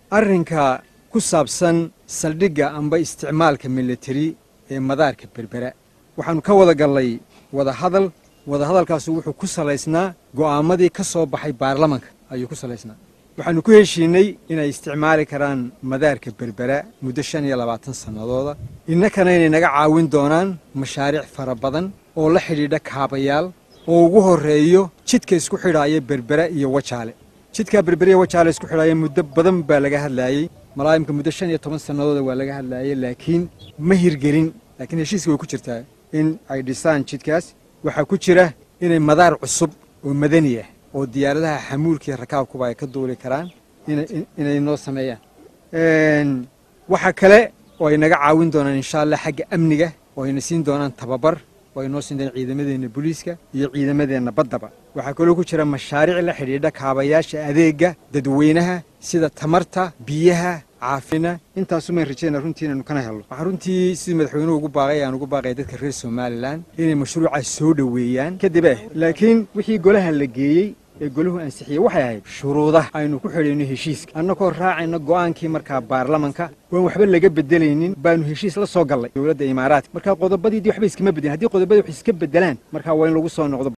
arrinka ku saabsan saldhigga amba isticmaalka military ee madaarka berbera waxaanu ka wada galnay wadahadalkaasi wuxuu ku salaysnaa go'aamadii ka soo baxay baarlamanka ayuu ku salaysnaa waxaanu ku heshiinay inay isticmaali karaan madaarka berbera muddo 25 sanadooda innakana inay naga caawin doonaan mashaariic fara badan oo la xidhiidha kaabayaal oo ugu horeeyo jidka isku xidhaaya berbera iyo wajaale jidka berbera iyo wajaale isku xidhaaya muddo badan baa laga hadlaayay malaayimka muddo 15 sanadooda waa laga hadlaayay laakiin ma hirgelin laakiin heshiiska way ku jirtaa in ay dhisaan jidkaas waxa ku jira inay madaar cusub oo madani ah oo diyaaradaha xamuulka iyo rakaabkuba ay ka duuli karaan inay noo sameeyaan waxa kale oo ay naga caawin doonaan insha Allah xagga amniga oo ay siin doonaan tababar oo ay noo siin doonaan ciidamadeena booliiska iyo ciidamadeena baddaba waxa kale oo ku jira mashaariic la xiriira kaabayaasha adeega dadweynaha sida tamarta biyaha caafina intaas uma rajayna runtii inaan kana helo waxa runtii si madaxweynuhu ugu baaqay dadka reer Soomaaliland inay mashruuca soo dhaweeyaan kadib laakiin wixii golaha la geeyay ee golahu ansixiyay waxay ahayd shuruudaha aynu ku xidhayno heshiiska annagoo raacayna go'aankii markaa baarlamanka waan waxba laga bedelaynin baanu heshiis la soo galnay dawladda Imaaraadka markaa qodobadii waxba iskama bedelin haddii qodobadii wax iska bedelaan markaa waa in lagu soo noqdo